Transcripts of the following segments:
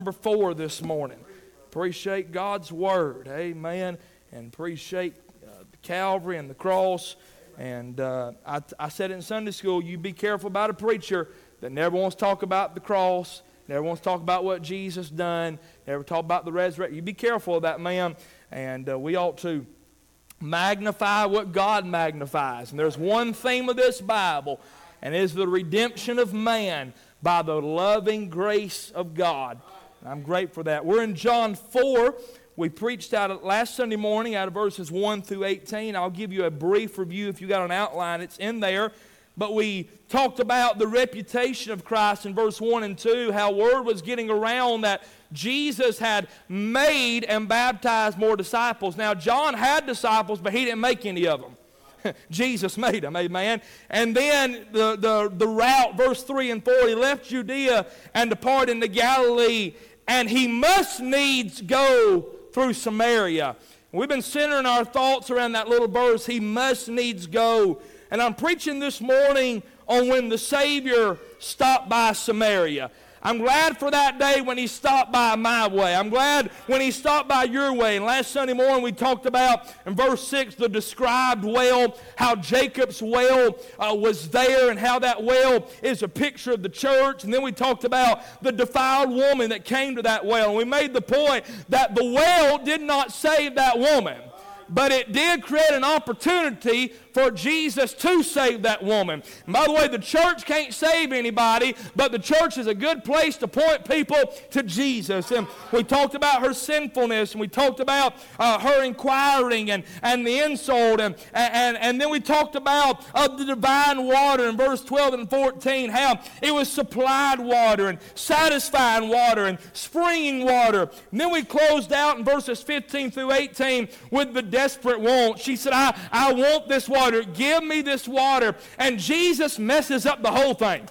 Number 4 this morning. Appreciate God's Word. Amen. And appreciate Calvary and the cross. And I said in Sunday school, you be careful about a preacher that never wants to talk about the cross, never wants to talk about what Jesus done, never talk about the resurrection. You be careful of that, man. And we ought to magnify what God magnifies. And there's one theme of this Bible, and it is the redemption of man by the loving grace of God. I'm grateful for that. We're in John 4. We preached out last Sunday morning out of verses 1 through 18. I'll give you a brief review if you got an outline. It's in there. But we talked about the reputation of Christ in verse 1 and 2, how word was getting around that Jesus had made and baptized more disciples. Now, John had disciples, but he didn't make any of them. Jesus made them, amen. And then the route, verse 3 and 4, he left Judea and departed into Galilee, and he must needs go through Samaria. We've been centering our thoughts around that little verse, he must needs go. And I'm preaching this morning on when the Savior stopped by Samaria. I'm glad for that day when he stopped by my way. I'm glad when he stopped by your way. And last Sunday morning we talked about, in verse 6, the described well, how Jacob's well was there and how that well is a picture of the church. And then we talked about the defiled woman that came to that well. And we made the point that the well did not save that woman, but it did create an opportunity for Jesus to save that woman. And by the way, the church can't save anybody, but the church is a good place to point people to Jesus. And we talked about her sinfulness, and we talked about her inquiring and the insult, and then we talked about the divine water in verse 12 and 14, how it was supplied water and satisfying water and springing water. And then we closed out in verses 15 through 18 with the desperate want. She said, I want this water. Give me this water. And Jesus messes up the whole thing.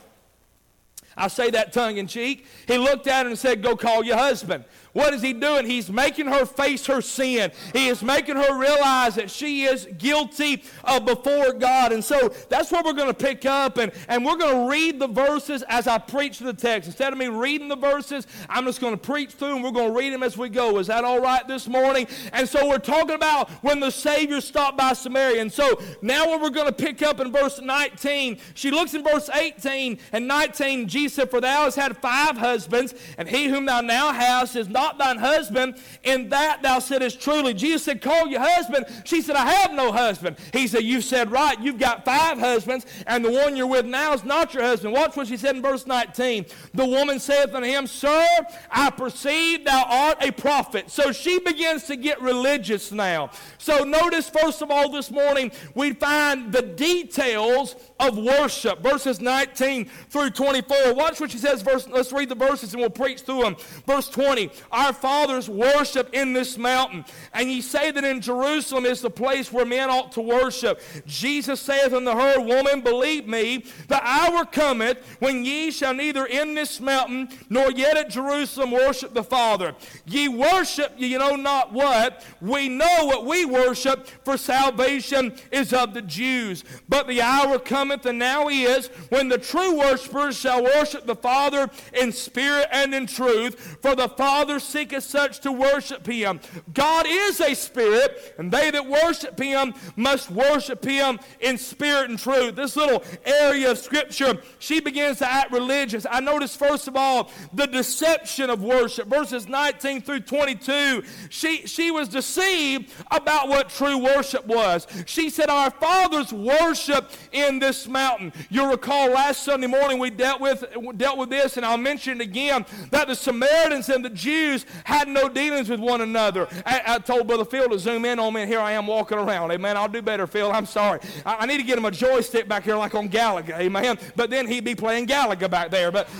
I say that tongue in cheek. He looked at her and said, go call your husband. What is he doing? He's making her face her sin. He is making her realize that she is guilty before God. And so that's what we're going to pick up. And we're going to read the verses as I preach the text. Instead of me reading the verses, I'm just going to preach through them. We're going to read them as we go. Is that all right this morning? And so we're talking about when the Savior stopped by Samaria. And so now what we're going to pick up in verse 19, she looks in verse 18 and 19. Jesus said, for thou hast had 5 husbands, and he whom thou now hast is not thine husband, in that thou saidest truly. Jesus said, call your husband. She said, I have no husband. He said, you've said right. You've got 5 husbands, and the one you're with now is not your husband. Watch what she said in verse 19. The woman saith unto him, Sir, I perceive thou art a prophet. So she begins to get religious now. So notice, first of all, this morning, we find the details of worship. Verses 19 through 24. Watch what she says. Let's read the verses and we'll preach through them. Verse 20. Our fathers worship in this mountain, and ye say that in Jerusalem is the place where men ought to worship. Jesus saith unto her, Woman, believe me, the hour cometh when ye shall neither in this mountain nor yet at Jerusalem worship the Father. Ye worship ye know not what. We know what we worship, for salvation is of the Jews. But the hour cometh, and now is, when the true worshipers shall worship the Father in spirit and in truth, for the Father seeketh such to worship him. God is a spirit, and they that worship him must worship him in spirit and truth. This little area of Scripture, she begins to act religious. I notice, first of all, the deception of worship. Verses 19 through 22, she was deceived about what true worship was. She said, our fathers worship in this mountain. You'll recall last Sunday morning we dealt with this, and I'll mention it again, that the Samaritans and the Jews had no dealings with one another. I told Brother Phil to zoom in on me, and here I am walking around. Amen. I'll do better, Phil. I'm sorry. I need to get him a joystick back here like on Galaga. Amen. But then he'd be playing Galaga back there. But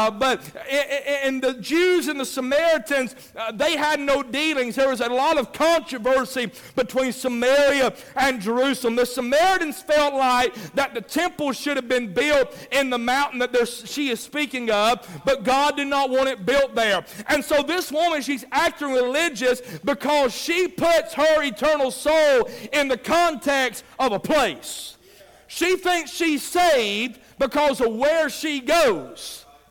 the Jews and the Samaritans, they had no dealings. There was a lot of controversy between Samaria and Jerusalem. The Samaritans felt like that the temple should have been built in the mountain that she is speaking of, but God did not want it built there. And so this woman, she's acting religious because she puts her eternal soul in the context of a place. She thinks she's saved because of where she goes.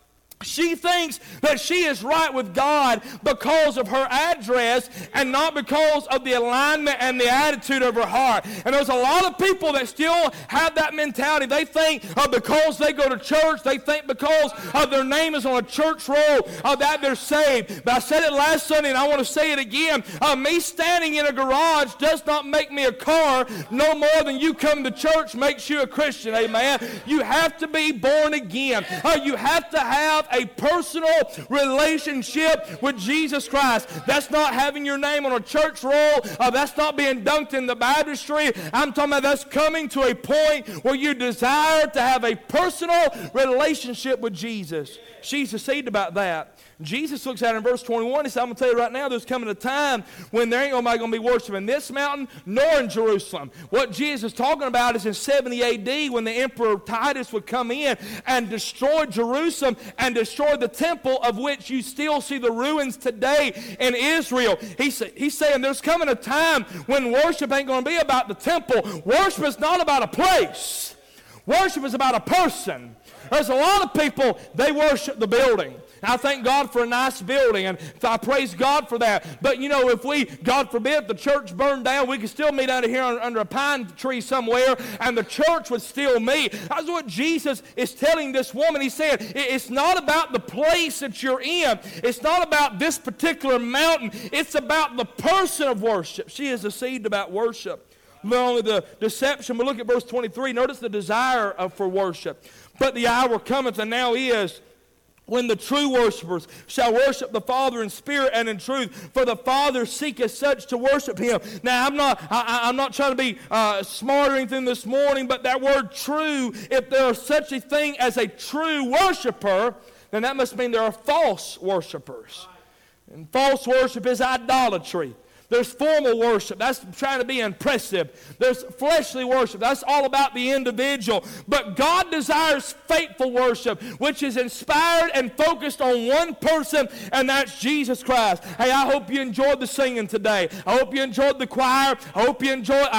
She thinks that she is right with God because of her address and not because of the alignment and the attitude of her heart. And there's a lot of people that still have that mentality. They think because they go to church, they think because their name is on a church roll that they're saved. But I said it last Sunday and I want to say it again. Me standing in a garage does not make me a car no more than you come to church makes you a Christian. Amen. You have to be born again. You have to have a personal relationship with Jesus Christ. That's not having your name on a church roll. That's not being dunked in the baptistry. I'm talking about that's coming to a point where you desire to have a personal relationship with Jesus. She's deceived about that. Jesus looks at it in verse 21. He said, I'm going to tell you right now, there's coming a time when there ain't nobody going to be worshiping this mountain nor in Jerusalem. What Jesus is talking about is in 70 AD when the Emperor Titus would come in and destroy Jerusalem and destroy the temple of which you still see the ruins today in Israel. He's saying there's coming a time when worship ain't going to be about the temple. Worship is not about a place. Worship is about a person. There's a lot of people, they worship the building. I thank God for a nice building, and I praise God for that. But, you know, if we, God forbid, the church burned down, we could still meet out here under a pine tree somewhere, and the church would still meet. That's what Jesus is telling this woman. He said, it's not about the place that you're in. It's not about this particular mountain. It's about the person of worship. She is deceived about worship. Not only the deception, but look at verse 23. Notice the desire for worship. But the hour cometh, and now is, when the true worshipers shall worship the Father in spirit and in truth, for the Father seeketh such to worship him. Now, I'm not trying to be smart or anything this morning, but that word true, if there is such a thing as a true worshiper, then that must mean there are false worshipers. And false worship is idolatry. There's formal worship. That's trying to be impressive. There's fleshly worship. That's all about the individual. But God desires faithful worship, which is inspired and focused on one person, and that's Jesus Christ. Hey, I hope you enjoyed the singing today. I hope you enjoyed the choir. I hope you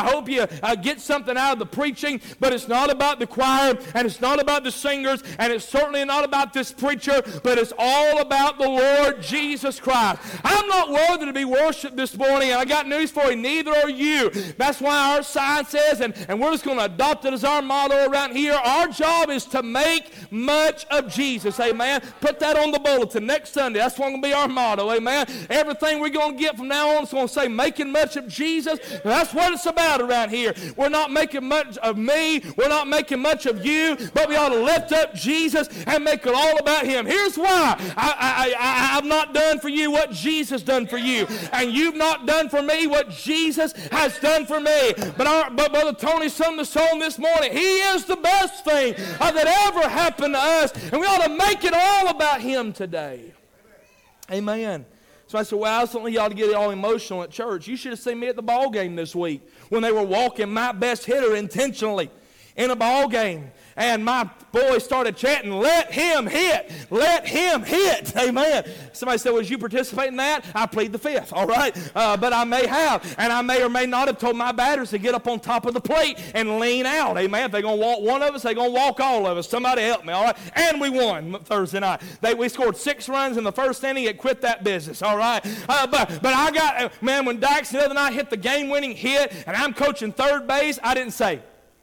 get something out of the preaching. But it's not about the choir, and it's not about the singers, and it's certainly not about this preacher, but it's all about the Lord Jesus Christ. I'm not worthy to be worshiped this morning. And I got news for you, neither are you. That's why our sign says, and we're just going to adopt it as our motto around here, our job is to make much of Jesus, amen. Put that on the bulletin next Sunday. That's going to be our motto, amen. Everything we're going to get from now on is going to say, making much of Jesus. And that's what it's about around here. We're not making much of me. We're not making much of you, but we ought to lift up Jesus and make it all about him. Here's why. I've not done for you what Jesus done for you, and you've not done for me what Jesus has done for me. But Brother Tony sung the song this morning. He is the best thing that ever happened to us, and we ought to make it all about him today. Amen. So I said, well, I certainly ought to get all emotional at church. You should have seen me at the ball game this week when they were walking my best hitter intentionally in a ball game. And my boys started chanting, let him hit, let him hit. Amen. Somebody said, well, did you participate in that? I plead the fifth, all right? But I may have, and I may or may not have told my batters to get up on top of the plate and lean out. Amen. If they're going to walk one of us, they're going to walk all of us. Somebody help me, all right? And we won Thursday night. We scored 6 runs in the first inning. It quit that business, all right? But I got, man, when Dax the other night hit the game-winning hit, and I'm coaching third base, I didn't say,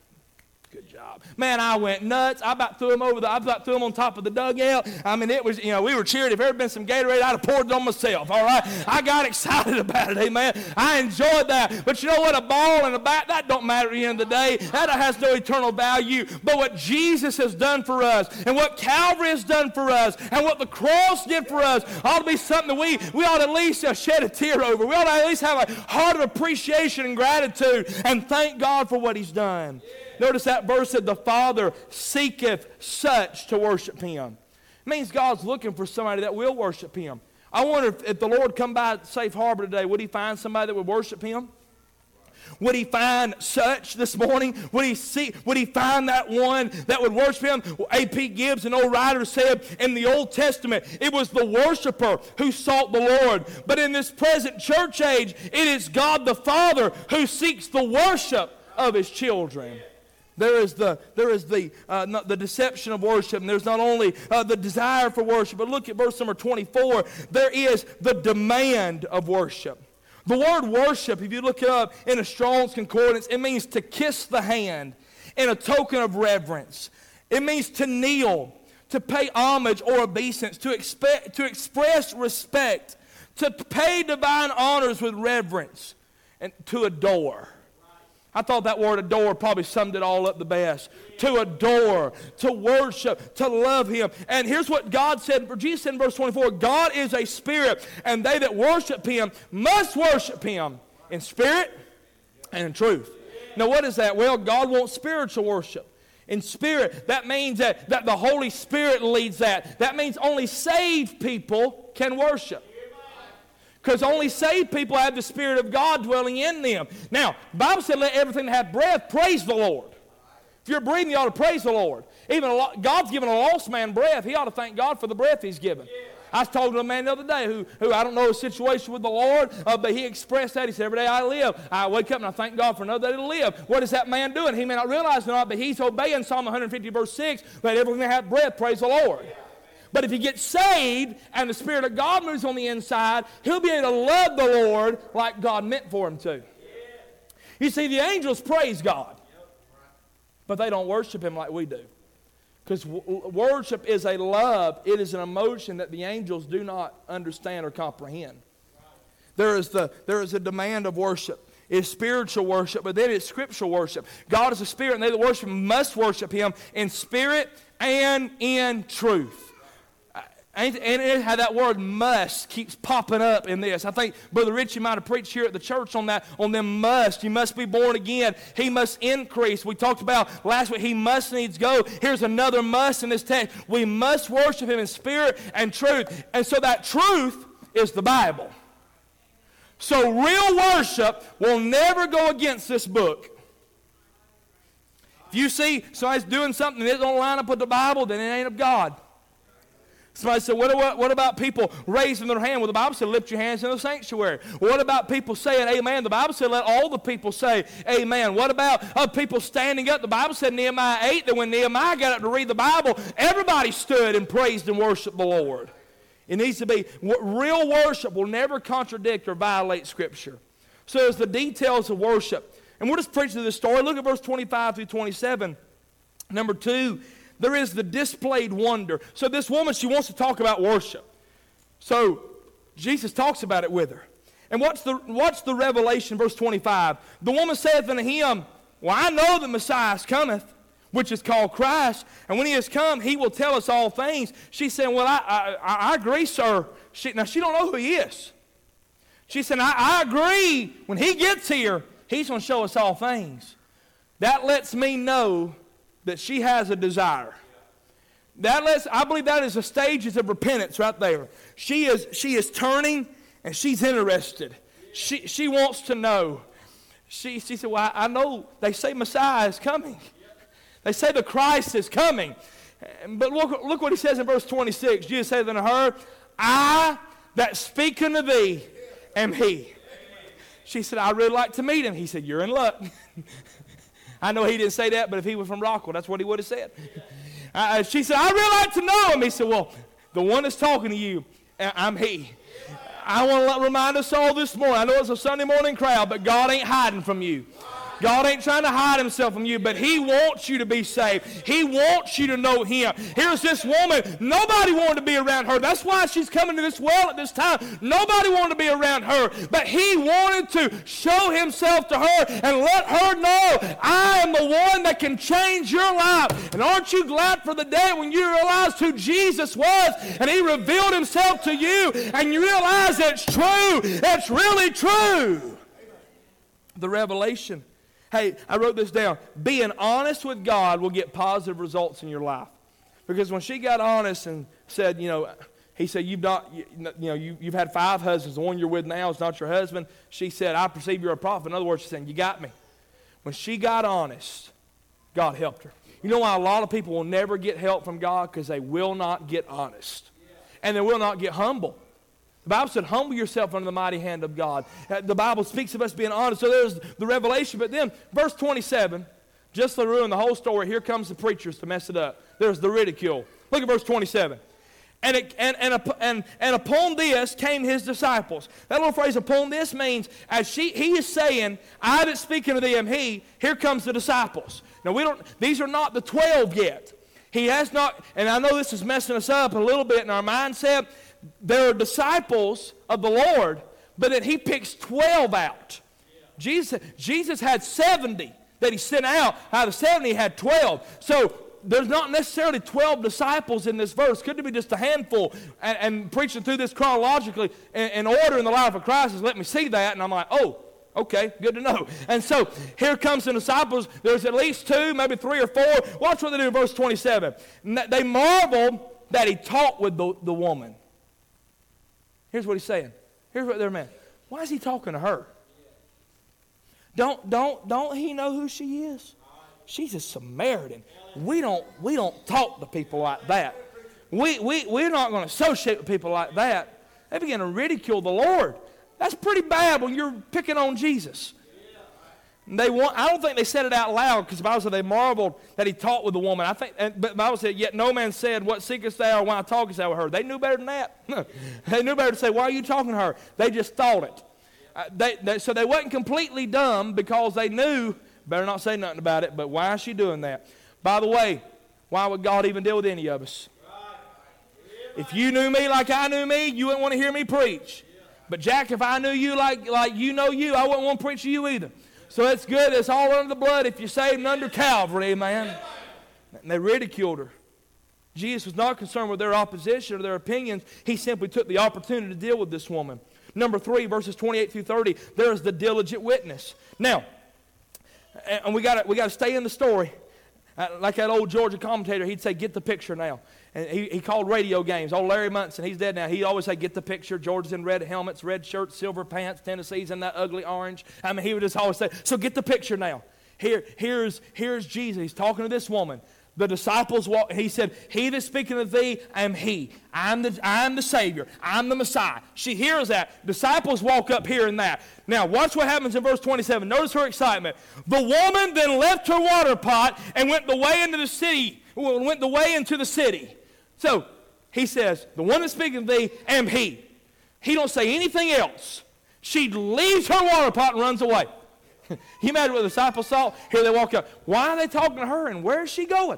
man, I went nuts. I about threw him on top of the dugout. I mean, it was, we were cheering. If there had been some Gatorade, I'd have poured it on myself, all right? I got excited about it, amen. I enjoyed that. But you know what? A ball and a bat, that don't matter at the end of the day. That has no eternal value. But what Jesus has done for us, and what Calvary has done for us, and what the cross did for us, ought to be something that we ought to at least shed a tear over. We ought to at least have a heart of appreciation and gratitude and thank God for what he's done. Notice that verse said, the Father seeketh such to worship him. It means God's looking for somebody that will worship him. I wonder if the Lord come by Safe Harbor today, would he find somebody that would worship him? Would he find such this morning? Would he find that one that would worship him? A.P. Gibbs, an old writer, said in the Old Testament, it was the worshiper who sought the Lord. But in this present church age, it is God the Father who seeks the worship of his children. There is the deception of worship, and there's not only the desire for worship, but look at verse number 24. There is the demand of worship. The word worship, if you look it up in a Strong's Concordance, it means to kiss the hand in a token of reverence. It means to kneel, to pay homage or obeisance, to express respect, to pay divine honors with reverence, and to adore. I thought that word adore probably summed it all up the best. To adore, to worship, to love Him. And here's what God said, Jesus said in verse 24, God is a spirit, and they that worship Him must worship Him in spirit and in truth. Now what is that? Well, God wants spiritual worship. In spirit, that means that the Holy Spirit leads that. That means only saved people can worship. Because only saved people have the Spirit of God dwelling in them. Now, the Bible said, let everything that hath breath praise the Lord. If you're breathing, you ought to praise the Lord. God's given a lost man breath. He ought to thank God for the breath He's given. I was talking to a man the other day who I don't know his situation with the Lord, but he expressed that. He said, every day I live, I wake up and I thank God for another day to live. What is that man doing? He may not realize it or not, but he's obeying Psalm 150 verse 6, let everything that hath breath praise the Lord. But if he gets saved and the Spirit of God moves on the inside, he'll be able to love the Lord like God meant for him to. You see, the angels praise God, but they don't worship Him like we do. Because worship is a love, it is an emotion that the angels do not understand or comprehend. There is a demand of worship. It's spiritual worship, but then it's scriptural worship. God is a spirit, and they that worship Him must worship Him in spirit and in truth. And how that word must keeps popping up in this. I think Brother Richie might have preached here at the church on that, on them must. You must be born again. He must increase. We talked about last week, He must needs go. Here's another must in this text. We must worship Him in spirit and truth. And so that truth is the Bible. So real worship will never go against this book. If you see somebody's doing something that don't line up with the Bible, then it ain't of God. Somebody said, what about people raising their hand? Well, the Bible said, lift your hands in the sanctuary. What about people saying amen? The Bible said, let all the people say amen. What about people standing up? The Bible said in Nehemiah 8 that when Nehemiah got up to read the Bible, everybody stood and praised and worshiped the Lord. It needs to be, real worship will never contradict or violate Scripture. So there's the details of worship. And we'll just preach to this story. Look at verse 25 through 27. Number 2. There is the displayed wonder. So this woman, she wants to talk about worship. So Jesus talks about it with her. And what's the revelation, verse 25? The woman saith unto him, well, I know that Messiah cometh, which is called Christ, and when He is come, He will tell us all things. She said, well, I agree, sir. Now, she don't know who He is. She said, I agree. When He gets here, He's going to show us all things. That lets me know that she has a desire. I believe that is the stages of repentance right there. She is turning and she's interested. She wants to know. She said, well, I know they say Messiah is coming. They say the Christ is coming. But look what He says in verse 26. Jesus said unto her, I that speak unto thee am He. She said, I really like to meet Him. He said, you're in luck. I know he didn't say that, but if he was from Rockwell, that's what he would have said. She said, I really like to know Him. He said, well, the one that's talking to you, I'm He. I want to remind us all this morning. I know it's a Sunday morning crowd, but God ain't hiding from you. God ain't trying to hide Himself from you, but He wants you to be saved. He wants you to know Him. Here's this woman. Nobody wanted to be around her. That's why she's coming to this well at this time. Nobody wanted to be around her, but He wanted to show Himself to her and let her know, I am the one that can change your life. And aren't you glad for the day when you realized who Jesus was and He revealed Himself to you and you realize it's true. It's really true. The revelation. Hey, I wrote this down. Being honest with God will get positive results in your life. Because when she got honest and said, He said, you've had 5 husbands. The one you're with now is not your husband. She said, I perceive you're a prophet. In other words, she's saying, you got me. When she got honest, God helped her. You know why a lot of people will never get help from God? Because they will not get honest. And they will not get humble. The Bible said, humble yourself under the mighty hand of God. The Bible speaks of us being honest. So there's the revelation. But then, verse 27, Just to ruin the whole story, here comes the preachers to mess it up. There's the ridicule. Look at verse 27. And upon this came his disciples. That little phrase, upon this, means as he is saying, I that speaking to them, here comes the disciples. Now, these are not the 12 yet. He has not, and I know this is messing us up a little bit in our mindset. There are disciples of the Lord, but then he picks 12 out. Jesus had 70 that he sent out. Out of 70, he had 12. So there's not necessarily 12 disciples in this verse. Could it be just a handful? And preaching through this chronologically in order in the life of Christ has let me see that, and I'm like, oh, okay, good to know. And so here comes the disciples. There's at least 2, maybe 3 or 4. Watch what they do in verse 27. They marveled that he talked with the woman. Here's what he's saying. Here's what they're meant. Why is he talking to her? Don't he know who she is? She's a Samaritan. We don't talk to people like that. We're not going to associate with people like that. They begin to ridicule the Lord. That's pretty bad when you're picking on Jesus. I don't think they said it out loud, because the Bible said they marveled that he talked with the woman. But the Bible said, yet no man said, what seekest thou, or why talkest thou with her? They knew better than that. They knew better to say, why are you talking to her? They just thought it. So they wasn't completely dumb, because they knew, better not say nothing about it, but why is she doing that? By the way, why would God even deal with any of us? If you knew me like I knew me, you wouldn't want to hear me preach. But Jack, if I knew you like you know you, I wouldn't want to preach to you either. So it's good. It's all under the blood if you're saved and under Calvary, amen. And they ridiculed her. Jesus was not concerned with their opposition or their opinions. He simply took the opportunity to deal with this woman. Number 3, verses 28 through 30, there is the diligent witness. Now, and we got to stay in the story. Like that old Georgia commentator, he'd say, get the picture now. And he called radio games. Old Larry Munson, he's dead now. He'd always say, get the picture. Georgia's in red helmets, red shirts, silver pants. Tennessee's in that ugly orange. I mean, he would just always say, so get the picture now. Here's Jesus. He's talking to this woman. The disciples walk. He said, he that speaketh of thee, I am he. I'm the Savior. I'm the Messiah. She hears that. Disciples walk up hearing that. Now, watch what happens in verse 27. Notice her excitement. The woman then left her water pot and went the way into the city. So, he says, the one that speaketh of thee, am he. He don't say anything else. She leaves her water pot and runs away. You imagine what the disciples saw? Here they walk up. Why are they talking to her, and where is she going?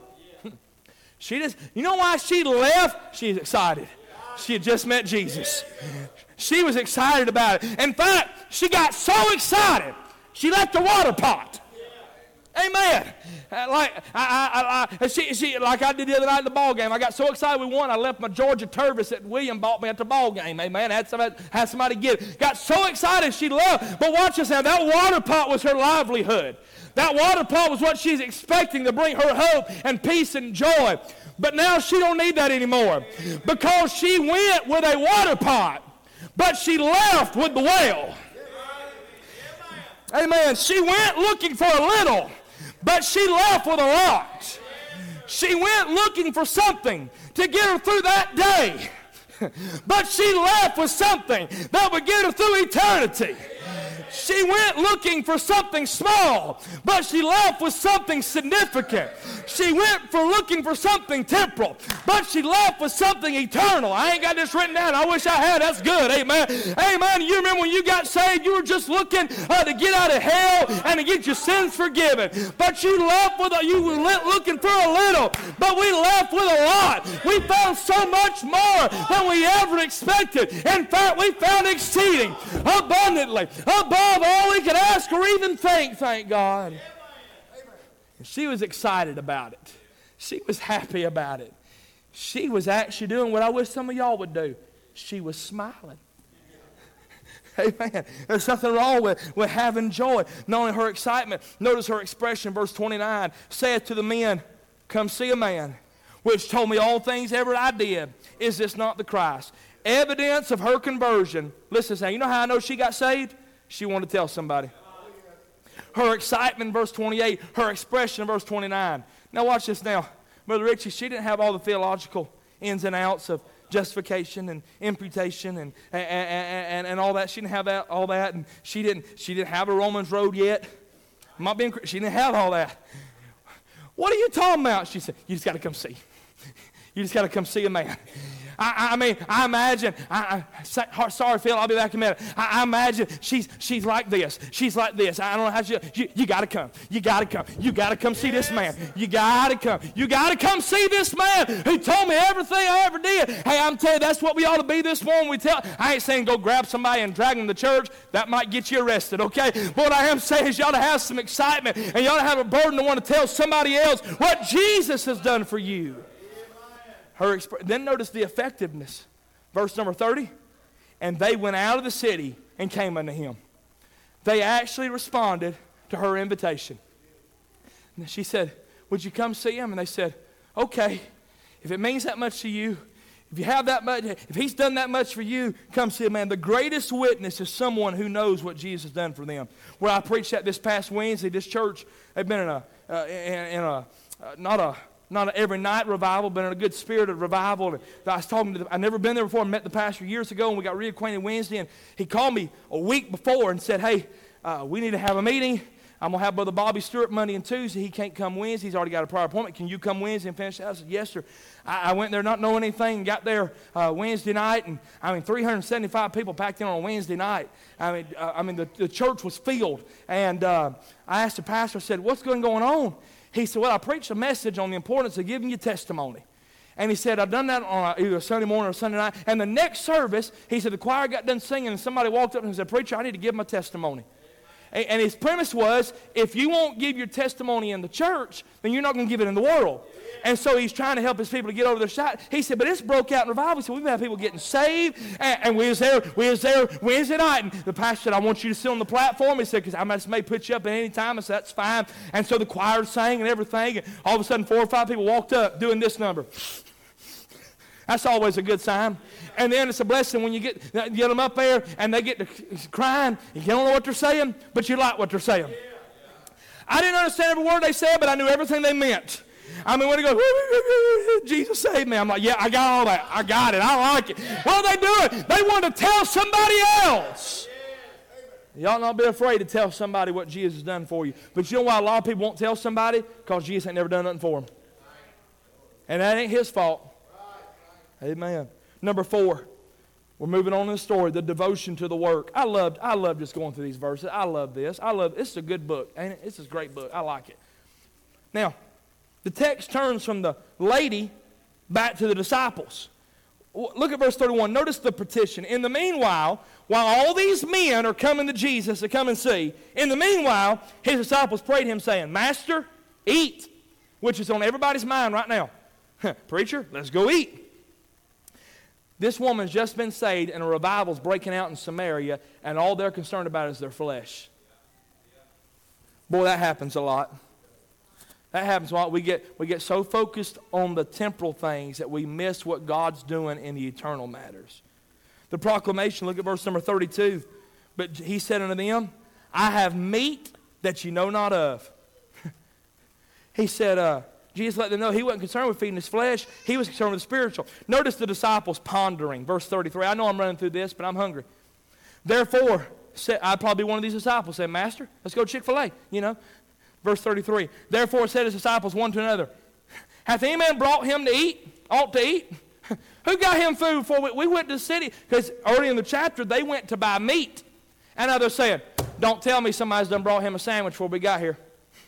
You know why she left? She's excited. She had just met Jesus. She was excited about it. In fact, she got so excited, she left the water pot. Amen. Like I did the other night at the ball game. I got so excited we won, I left my Georgia Tervis that William bought me at the ball game. Amen. Had somebody get it. Got so excited she left. But watch this now. That water pot was her livelihood. That water pot was what she's expecting to bring her hope and peace and joy. But now she don't need that anymore, because she went with a water pot, but she left with the well. Amen. She went looking for a little, but she left with a lot. She went looking for something to get her through that day, but she left with something that would get her through eternity. She went looking for something small, but she left with something significant. She went looking for something temporal, but she left with something eternal. I ain't got this written down. I wish I had. That's good. Amen. Amen. You remember when you got saved, you were just looking to get out of hell and to get your sins forgiven. But you were looking for a little, but we left with a lot. We found so much more than we ever expected. In fact, we found exceeding abundantly above all we could ask or even think, thank God. She was excited about it. She was happy about it. She was actually doing what I wish some of y'all would do. She was smiling. Amen. There's nothing wrong with having joy, knowing her excitement. Notice her expression, verse 29. Saith to the men, come see a man, which told me all things ever I did. Is this not the Christ? Evidence of her conversion. Listen, now, you know how I know she got saved? She wanted to tell somebody. Her excitement, verse 28. Her expression, verse 29. Now watch this now. Brother Richie, she didn't have all the theological ins and outs of justification and imputation and all that. She didn't have all that. And she didn't have a Romans road yet. She didn't have all that. What are you talking about? She said, you just got to come see. You just got to come see a man. I mean, I imagine, sorry, Phil, I'll be back in a minute. I imagine she's like this. She's like this. I don't know how you got to come. You got to come. You got to come see this man. You got to come. You got to come see this man who told me everything I ever did. Hey, I'm telling you, that's what we ought to be this morning. I ain't saying go grab somebody and drag them to church. That might get you arrested, okay? But what I am saying is you ought to have some excitement, and you ought to have a burden to want to tell somebody else what Jesus has done for you. Then notice the effectiveness. Verse number 30. And they went out of the city and came unto him. They actually responded to her invitation. And she said, would you come see him? And they said, okay, if it means that much to you, if you have that much, if he's done that much for you, come see him, man. The greatest witness is someone who knows what Jesus has done for them. Where I preached at this past Wednesday, this church, they've been not an every night revival, but in a good spirit of revival. And I was talking to I'd never been there before. I met the pastor years ago, and we got reacquainted Wednesday. And he called me a week before and said, hey, we need to have a meeting. I'm going to have Brother Bobby Stewart Monday and Tuesday. He can't come Wednesday. He's already got a prior appointment. Can you come Wednesday and finish that? I said, yes, sir. I went there not knowing anything, got there Wednesday night, and 375 people packed in on a Wednesday night. The church was filled. And I asked the pastor, I said, what's going on? He said, well, I preached a message on the importance of giving you testimony. And he said, I've done that on either a Sunday morning or a Sunday night. And the next service, he said, the choir got done singing, and somebody walked up and said, preacher, I need to give my testimony. And his premise was, if you won't give your testimony in the church, then you're not going to give it in the world. And so he's trying to help his people to get over their side. He said, but it's broke out in revival. He said, we've had people getting saved. And we was there Wednesday night. And the pastor said, I want you to sit on the platform. He said, because I may put you up at any time. I said, that's fine. And so the choir sang and everything. And all of a sudden, 4 or 5 people walked up doing this number. That's always a good sign. And then it's a blessing when you get them up there and they get to crying. You don't know what they're saying, but you like what they're saying. I didn't understand every word they said, but I knew everything they meant. I mean, when they go, Jesus saved me, I'm like, yeah, I got all that. I got it. I like it. What are they doing? They want to tell somebody else. You ought not be afraid to tell somebody what Jesus has done for you. But you know why a lot of people won't tell somebody? Because Jesus ain't never done nothing for them. And that ain't his fault. Amen. Number 4, we're moving on in the story, the devotion to the work. I love just going through these verses. I love this. This is a good book, ain't it? It's a great book. I like it. Now, the text turns from the lady back to the disciples. Look at verse 31. Notice the petition. In the meanwhile, while all these men are coming to Jesus to come and see, in the meanwhile, his disciples prayed him, saying, Master, eat, which is on everybody's mind right now. Preacher, let's go eat. This woman's just been saved, and a revival's breaking out in Samaria, and all they're concerned about is their flesh. Boy, that happens a lot. That happens a lot. We get so focused on the temporal things that we miss what God's doing in the eternal matters. The proclamation, look at verse number 32. But he said unto them, I have meat that you know not of. He said, Jesus let them know he wasn't concerned with feeding his flesh. He was concerned with the spiritual. Notice the disciples pondering. Verse 33. I know I'm running through this, but I'm hungry. Therefore, I'd probably be one of these disciples. Say, Master, let's go Chick-fil-A. Verse 33. Therefore said his disciples one to another, hath any man brought him to eat? Ought to eat? Who got him food before we went to the city? Because early in the chapter, they went to buy meat. And now they're saying, don't tell me somebody's done brought him a sandwich before we got here.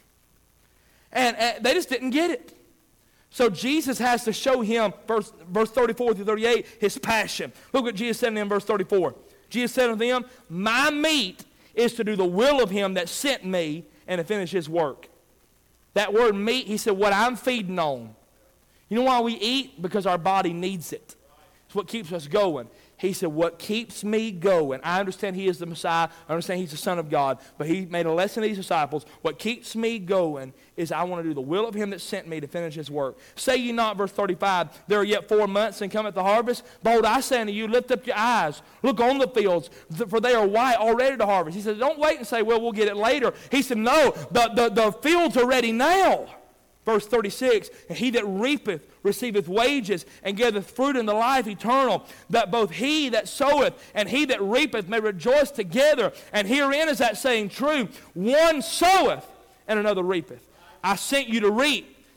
And they just didn't get it. So Jesus has to show him, verse 34 through 38, his passion. Look what Jesus said to them in verse 34. Jesus said unto them, my meat is to do the will of him that sent me and to finish his work. That word meat, he said, what I'm feeding on. You know why we eat? Because our body needs it. It's what keeps us going. He said, what keeps me going? I understand he is the Messiah. I understand he's the Son of God. But he made a lesson to these disciples. What keeps me going is I want to do the will of him that sent me to finish his work. Say ye not, verse 35, there are yet 4 months and cometh the harvest. Behold, I say unto you, lift up your eyes. Look on the fields, for they are white already to harvest. He said, don't wait and say, well, we'll get it later. He said, no, the fields are ready now. Verse 36, and he that reapeth receiveth wages, and giveth fruit in the life eternal, that both he that soweth and he that reapeth may rejoice together. And herein is that saying true, one soweth and another reapeth. I sent you to reap,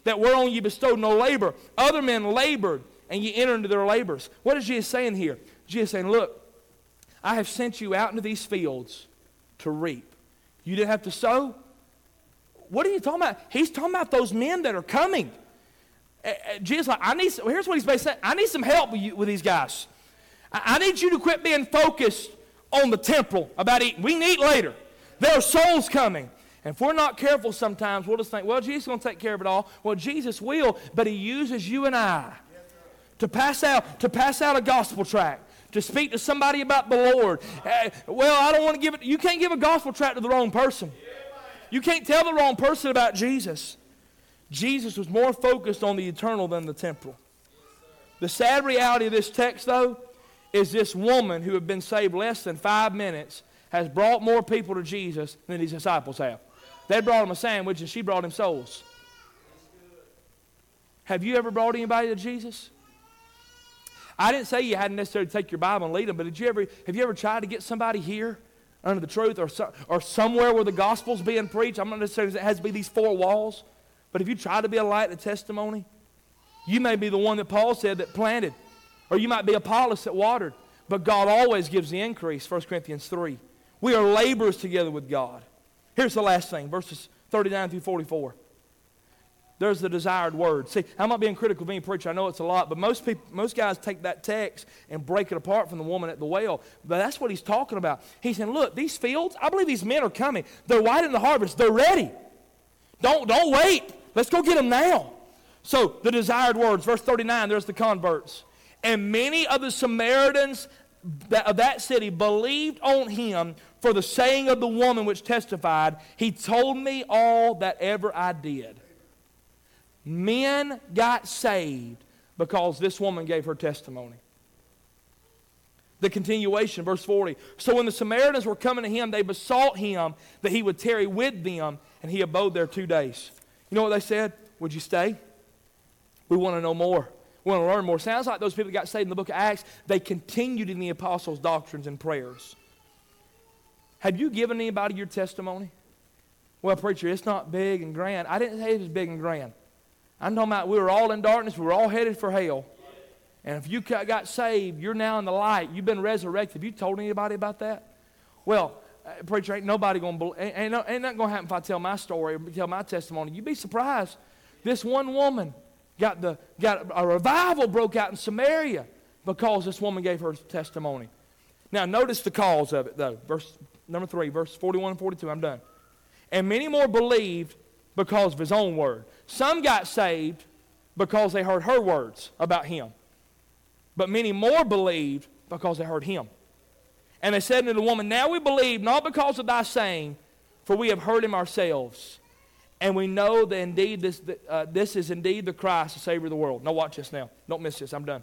that whereon ye bestowed no labor, other men labored, and ye entered into their labors. What is Jesus saying here? Jesus is saying, look, I have sent you out into these fields to reap. You didn't have to sow? What are you talking about? He's talking about those men that are coming. Jesus, like, here's what he's basically saying. I need some help with these guys. I need you to quit being focused on the temporal about eating. We can eat later. There are souls coming. And if we're not careful sometimes, we'll just think, well, Jesus is going to take care of it all. Well, Jesus will, but he uses you and I to pass out a gospel tract, to speak to somebody about the Lord. Well, I don't want to give it. You can't give a gospel tract to the wrong person. You can't tell the wrong person about Jesus. Jesus was more focused on the eternal than the temporal. The sad reality of this text, though, is this woman who had been saved less than 5 minutes has brought more people to Jesus than his disciples have. They brought him a sandwich and she brought him souls. Have you ever brought anybody to Jesus? I didn't say you hadn't necessarily take your Bible and lead them, but have you ever tried to get somebody here under the truth or somewhere where the gospel's being preached? I'm not necessarily saying it has to be these 4 walls, but if you try to be a light and a testimony, you may be the one that Paul said that planted, or you might be Apollos that watered, but God always gives the increase, 1 Corinthians 3. We are laborers together with God. Here's the last thing, verses 39 through 44. There's the desired word. See, I'm not being critical of any preacher. I know it's a lot, but most guys take that text and break it apart from the woman at the well. But that's what he's talking about. He's saying, look, these fields, I believe these men are coming. They're white in the harvest. They're ready. Don't wait. Let's go get them now. So the desired words, verse 39, there's the converts. And many of the Samaritans of that city believed on him for the saying of the woman which testified, he told me all that ever I did. Men got saved because this woman gave her testimony. The continuation, verse 40. So when the Samaritans were coming to him, they besought him that he would tarry with them, and he abode there 2 days. You know what they said? Would you stay? We want to know more. We want to learn more. Sounds like those people that got saved in the book of Acts, they continued in the apostles' doctrines and prayers. Have you given anybody your testimony? Well, preacher, it's not big and grand. I didn't say it was big and grand. I'm talking about we were all in darkness. We were all headed for hell. And if you got saved, you're now in the light. You've been resurrected. Have you told anybody about that? Well, preacher, ain't nobody going to believe. Ain't nothing going to happen if I tell my story or tell my testimony. You'd be surprised. This one woman got a revival broke out in Samaria because this woman gave her testimony. Now, notice the cause of it, though. Verse number 3, verse 41 and 42. I'm done. And many more believed because of his own word. Some got saved because they heard her words about him. But many more believed because they heard him. And they said unto the woman, now we believe not because of thy saying, for we have heard him ourselves. And we know that indeed this is indeed the Christ, the Savior of the world. Now watch this now. Don't miss this. I'm done.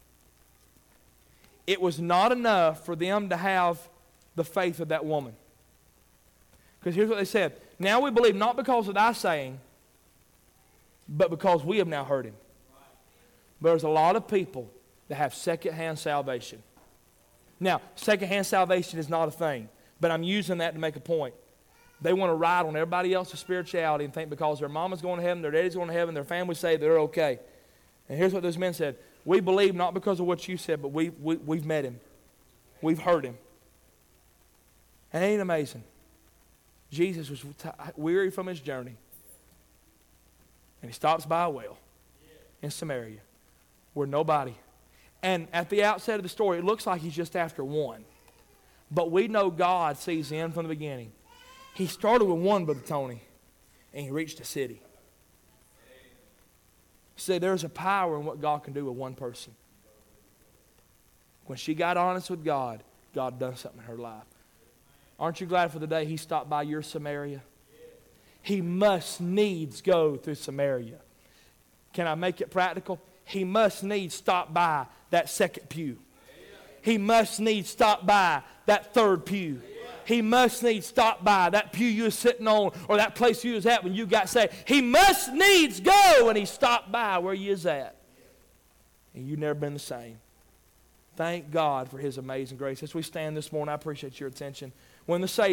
It was not enough for them to have the faith of that woman. Because here's what they said. Now we believe not because of thy saying, but because we have now heard him. But there's a lot of people that have second-hand salvation. Now, second-hand salvation is not a thing, but I'm using that to make a point. They want to ride on everybody else's spirituality and think because their mama's going to heaven, their daddy's going to heaven, their family say they're okay. And here's what those men said. We believe not because of what you said, but we've met him. We've heard him. And ain't it amazing? Jesus was weary from his journey. And he stops by a well in Samaria where nobody. And at the outset of the story, it looks like he's just after one. But we know God sees the end from the beginning. He started with one, Brother Tony, and he reached a city. See, there's a power in what God can do with one person. When she got honest with God, God done something in her life. Aren't you glad for the day he stopped by your Samaria? He must needs go through Samaria. Can I make it practical? He must needs stop by that second pew. He must needs stop by that third pew. He must needs stop by that pew you was sitting on or that place you was at when you got saved. He must needs go and he stopped by where you was at. And you've never been the same. Thank God for his amazing grace. As we stand this morning, I appreciate your attention. When the Savior